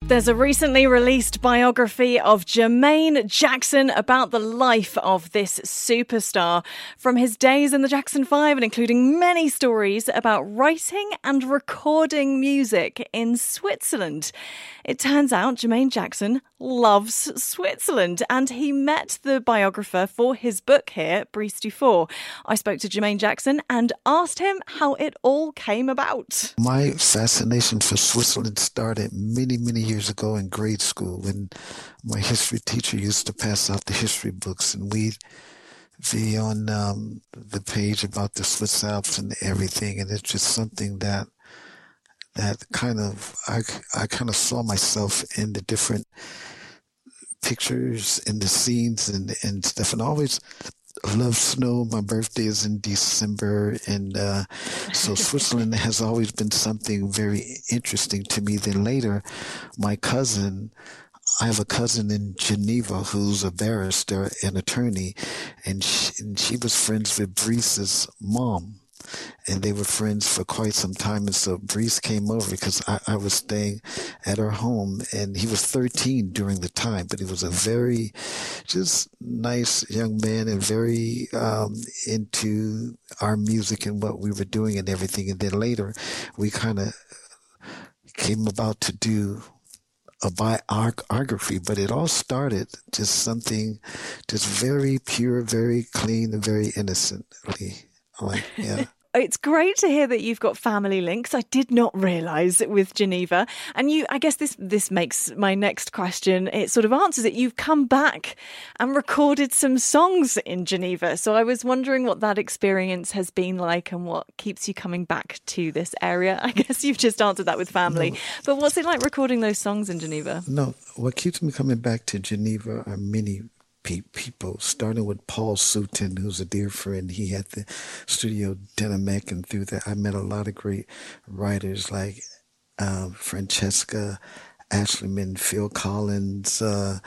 There's a recently released biography of Jermaine Jackson about the life of this superstar, from his days in the Jackson 5 and including many stories about writing and recording music in Switzerland. It turns out Jermaine Jackson loves Switzerland, and he met the biographer for his book here, Brice Dufour. I spoke to Jermaine Jackson and asked him how it all came about. My fascination for Switzerland started many, many years ago in grade school when my history teacher used to pass out the history books, and we'd be on the page about the Swiss Alps and everything, and it's just something that kind of I kind of saw myself in the different pictures and the scenes and stuff, and I always love snow. My birthday is in December, and so Switzerland has always been something very interesting to me. Then later, I have a cousin in Geneva who's a barrister, an attorney, and she was friends with Brice's mom. And they were friends for quite some time. And so Brice came over because I was staying at her home, and he was 13 during the time, but he was a very just nice young man and very into our music and what we were doing and everything. And then later we kind of came about to do a biography, but it all started just something just very pure, very clean, and very innocently. Yeah. It's great to hear that you've got family links. I did not realise with Geneva. And I guess this makes my next question, it sort of answers it. You've come back and recorded some songs in Geneva. So I was wondering what that experience has been like and what keeps you coming back to this area. I guess you've just answered that with family. No. But what's it like recording those songs in Geneva? No, what keeps me coming back to Geneva are many people, starting with Paul Sutton, who's a dear friend. He had the studio Dynamic, and through that I met a lot of great writers like Francesca Ashleyman, Phil Collins,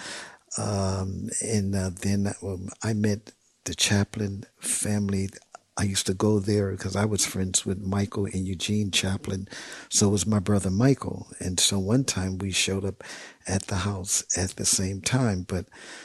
and then I met the Chaplin family. I used to go there because I was friends with Michael and Eugene Chaplin. So was my brother Michael. And so one time we showed up at the house at the same time. But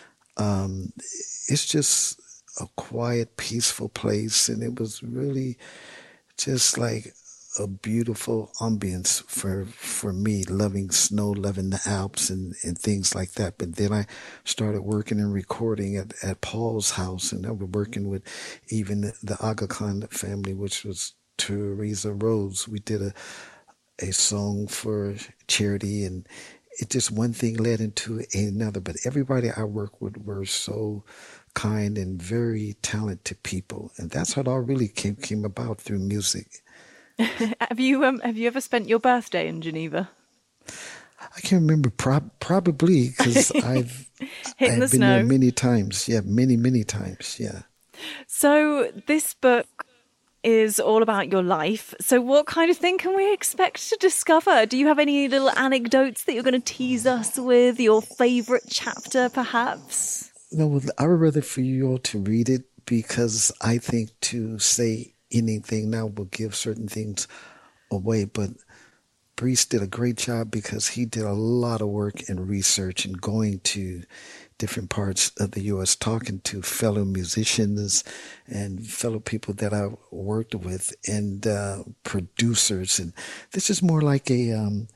it's just a quiet, peaceful place, and it was really just like a beautiful ambience for me, loving snow, loving the Alps and things like that. But then I started working and recording at Paul's house, and I was working with even the Aga Khan family, which was Teresa Rose. We did a song for charity, and it just one thing led into another. But everybody I worked with were so kind and very talented people, and that's how it all really came about, through music. Have you ever spent your birthday in Geneva? I can't remember. Probably, because I've been snow there many times. Yeah, many times. Yeah. So this book is all about your life. So what kind of thing can we expect to discover? Do you have any little anecdotes that you're going to tease us with? Your favourite chapter, perhaps? No, well, I would rather for you all to read it, because I think to say anything now will give certain things away. But Brice did a great job, because he did a lot of work and research and going to different parts of the U.S., talking to fellow musicians and fellow people that I worked with, and producers. And this is more like a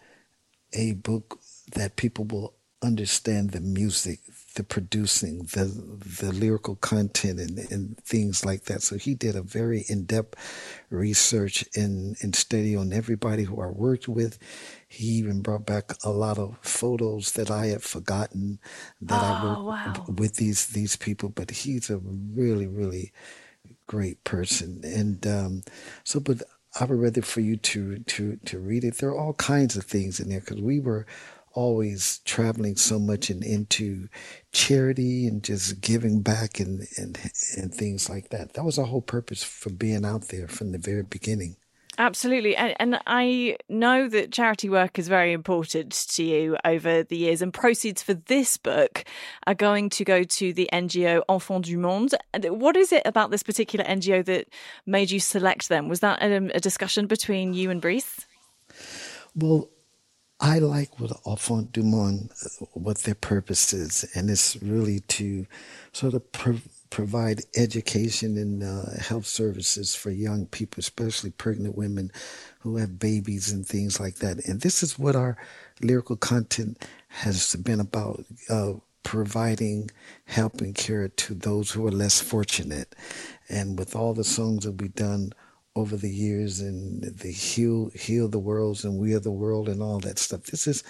book that people will understand the music, the producing, the lyrical content and things like that. So he did a very in-depth research and study on everybody who I worked with. He even brought back a lot of photos that I had forgotten that I worked with these people. But he's a really, really great person. And but I would rather for you to read it. There are all kinds of things in there, because we were always traveling so much and into charity and just giving back and things like that. That was our whole purpose for being out there from the very beginning. Absolutely. And I know that charity work is very important to you over the years, and proceeds for this book are going to go to the NGO Enfants du Monde. What is it about this particular NGO that made you select them? Was that a discussion between you and Brice? Well, I like what Enfant du Monde, what their purpose is, and it's really to sort of provide education and health services for young people, especially pregnant women who have babies and things like that. And this is what our lyrical content has been about, providing help and care to those who are less fortunate. And with all the songs that we've done over the years, and the heal the worlds and we are the world and all that stuff,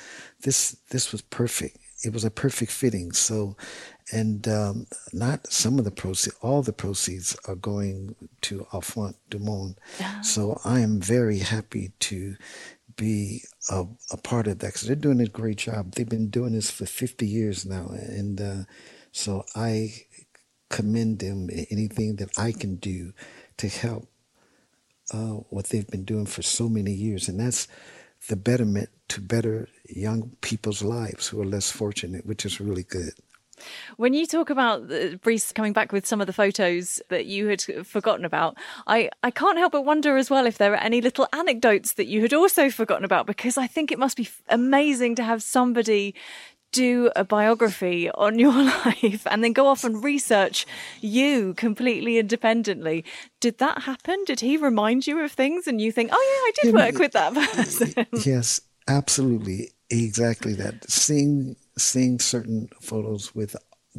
this was perfect. It was a perfect fitting. So, and not some of the proceeds, all the proceeds are going to Enfant du Monde. Yeah. So I am very happy to be a part of that, because they're doing a great job. They've been doing this for 50 years now. And so I commend them. Anything that I can do to help what they've been doing for so many years. And that's the betterment to better young people's lives who are less fortunate, which is really good. When you talk about Brice coming back with some of the photos that you had forgotten about, I can't help but wonder as well if there are any little anecdotes that you had also forgotten about, because I think it must be amazing to have somebody do a biography on your life and then go off and research you completely independently. Did that happen? Did he remind you of things and you think, oh yeah, I did work with that person? Yes, absolutely. Exactly that. Seeing certain photos with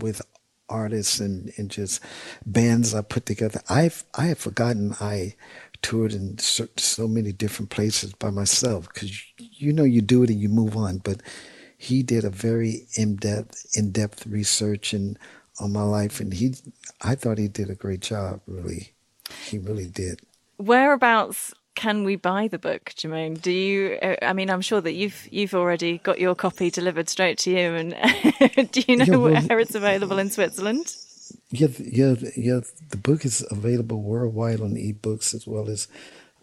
artists and just bands I put together. I have forgotten I toured in so many different places by myself, because you do it and you move on. But he did a very in-depth research on my life, and I thought he did a great job. Really, he really did. Whereabouts can we buy the book, Jermaine? Do you? I mean, I'm sure that you've already got your copy delivered straight to you. And do you know where it's available in Switzerland? Yeah. The book is available worldwide on ebooks, as well as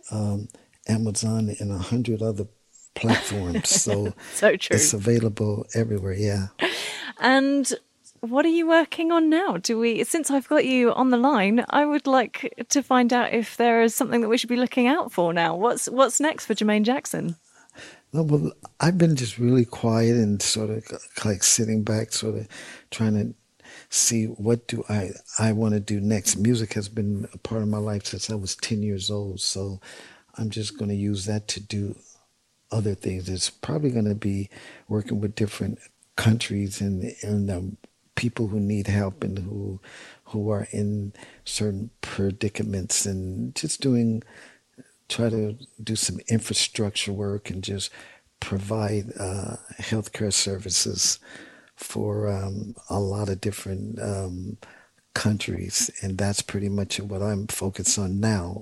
Amazon and 100 other platforms. So so true. It's available everywhere. Yeah. And what are you working on now? Since I've got you on the line, I would like to find out if there is something that we should be looking out for now. What's next for Jermaine Jackson? No, well, I've been just really quiet and sort of like sitting back, sort of trying to see what do I want to do next. Music has been a part of my life since I was 10 years old, so I'm just going to use that to do other things. It's probably going to be working with different countries and people who need help and who are in certain predicaments, and just try to do some infrastructure work and just provide healthcare services for a lot of different countries, and that's pretty much what I'm focused on now.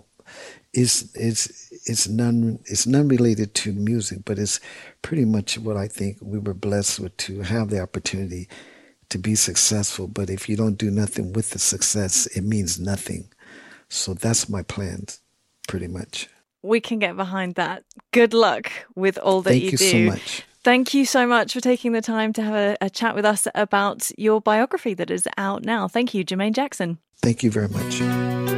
It's none related to music, but it's pretty much what I think we were blessed with, to have the opportunity to be successful. But if you don't do nothing with the success, it means nothing. So that's my plans, pretty much. We can get behind that. Good luck with all that you do. Thank you so much. Thank you so much for taking the time to have a chat with us about your biography that is out now. Thank you, Jermaine Jackson. Thank you very much.